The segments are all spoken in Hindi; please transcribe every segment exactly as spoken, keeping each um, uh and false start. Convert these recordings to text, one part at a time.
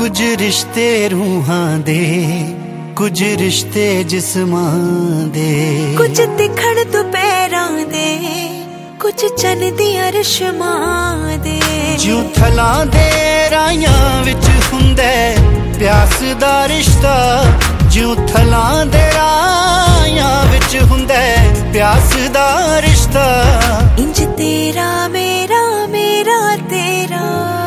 कुछ रिश्ते रूहां दे, कुछ रिश्ते जिस्मां दे, कुछ दिखण दुपहरां दे, कुछ चन दियां रशमां दे। ज्यों थलां दे राहियां विच हुंदे प्यास दा रिश्ता, ज्यों थलां दे राहियां विच हुंदे प्यास दा रिश्ता। इंज तेरा मेरा मेरा तेरा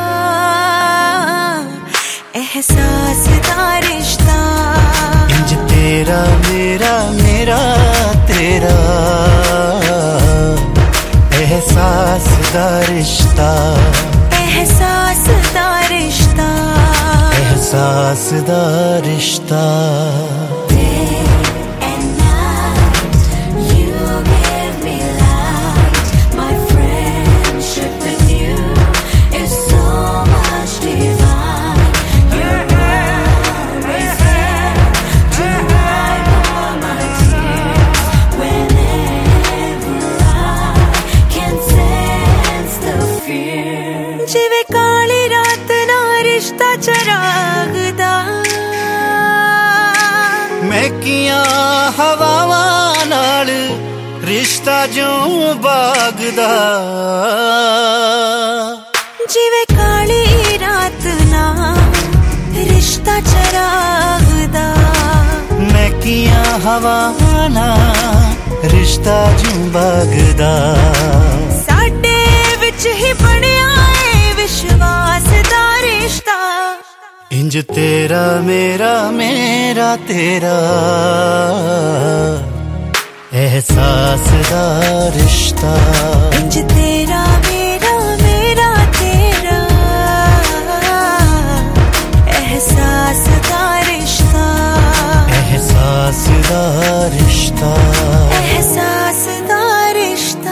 एहसास दा रिश्ता, इंज तेरा मेरा मेरा तेरा एहसास दा रिश्ता, एहसास दा रिश्ता, एहसास दा रिश्ता। जिवे काली रात ना रिश्ता चराग दा, मैं किया हवावां नाल रिश्ता जो बाग दा। जिवे काली रात ना रिश्ता चराग दा, मैं किया हवावां नाल रिश्ता जो बाग दा। साडे विच ही बनिया विश्वास दा रिश्ता, इंज तेरा मेरा मेरा तेरा एहसास दा रिश्ता, इंज तेरा मेरा मेरा तेरा एहसास दा रिश्ता, एहसास दा रिश्ता, एहसास दा रिश्ता।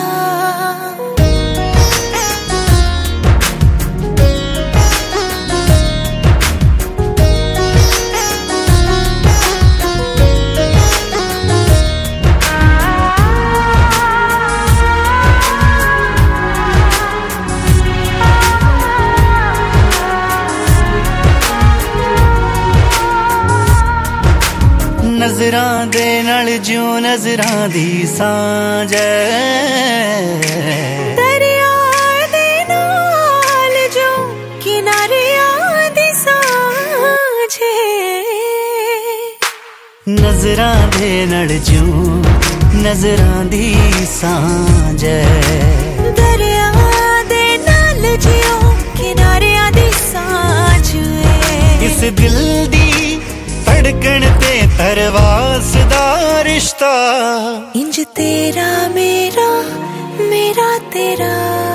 नजरां दे नाल ज्यों नजरां दी सांझ ऐ, दरिया दे नाल जो किनारियां दी सांझ ऐ। नजरां दे नाल ज्यों नजरां दी सांझ ऐ, दरिया दे नाल ज्यों किनारियां दी सांझ ऐ। इस दिल दी धड़कन ते परवास दा रिश्ता, इंज तेरा मेरा मेरा तेरा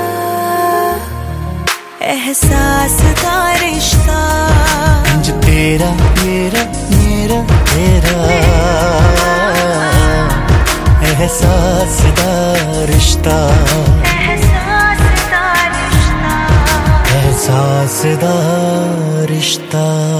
एहसास दा रिश्ता, इंज तेरा मेरा मेरा तेरा एहसास दा रिश्ता, एहसास दा रिश्ता, एहसास दा रिश्ता।